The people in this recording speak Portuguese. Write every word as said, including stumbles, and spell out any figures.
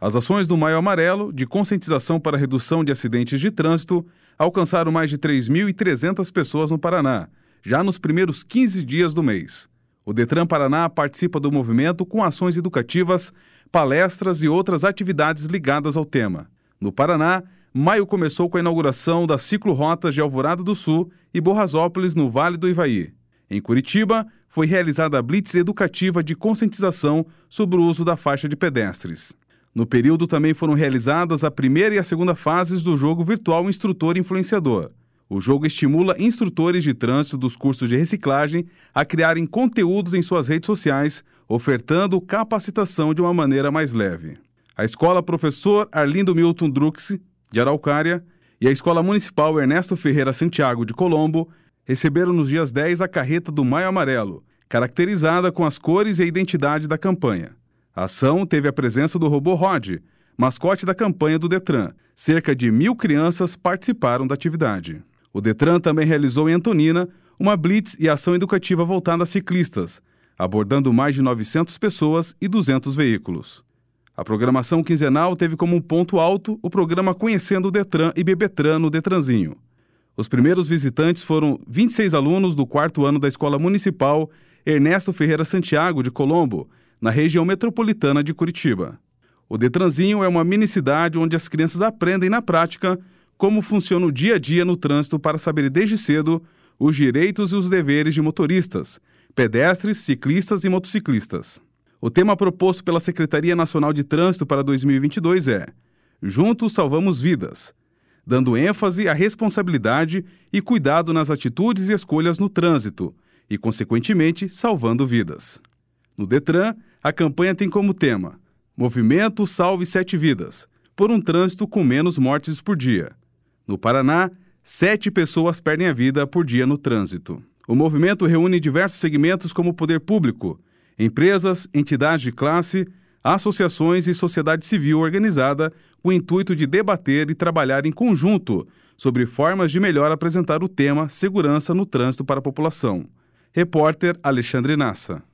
As ações do Maio Amarelo, de conscientização para a redução de acidentes de trânsito, alcançaram mais de três mil e trezentas pessoas no Paraná, já nos primeiros quinze dias do mês. O Detran Paraná participa do movimento com ações educativas, palestras e outras atividades ligadas ao tema. No Paraná, maio começou com a inauguração das ciclorotas de Alvorada do Sul e Borrasópolis, no Vale do Ivaí. Em Curitiba, foi realizada a blitz educativa de conscientização sobre o uso da faixa de pedestres. No período também foram realizadas a primeira e a segunda fases do jogo virtual Instrutor Influenciador. O jogo estimula instrutores de trânsito dos cursos de reciclagem a criarem conteúdos em suas redes sociais, ofertando capacitação de uma maneira mais leve. A Escola Professor Arlindo Milton Drux, de Araucária, e a Escola Municipal Ernesto Ferreira Santiago, de Colombo, receberam nos dias dez a carreta do Maio Amarelo, caracterizada com as cores e a identidade da campanha. A ação teve a presença do robô Rod, mascote da campanha do Detran. Cerca de mil crianças participaram da atividade. O Detran também realizou em Antonina uma blitz e ação educativa voltada a ciclistas, abordando mais de novecentas pessoas e duzentos veículos. A programação quinzenal teve como um ponto alto o programa Conhecendo o Detran e Bebetran no Detranzinho. Os primeiros visitantes foram vinte e seis alunos do quarto ano da Escola Municipal Ernesto Ferreira Santiago, de Colombo, na região metropolitana de Curitiba. O Detranzinho é uma mini-cidade onde as crianças aprendem na prática como funciona o dia a dia no trânsito para saber desde cedo os direitos e os deveres de motoristas, pedestres, ciclistas e motociclistas. O tema proposto pela Secretaria Nacional de Trânsito para dois mil e vinte e dois é Juntos Salvamos Vidas, dando ênfase à responsabilidade e cuidado nas atitudes e escolhas no trânsito e, consequentemente, salvando vidas. No Detran, a campanha tem como tema Movimento Salve Sete Vidas, por um trânsito com menos mortes por dia. No Paraná, sete pessoas perdem a vida por dia no trânsito. O movimento reúne diversos segmentos como o poder público, empresas, entidades de classe, associações e sociedade civil organizada com o intuito de debater e trabalhar em conjunto sobre formas de melhor apresentar o tema segurança no trânsito para a população. Repórter Alexandre Nassa.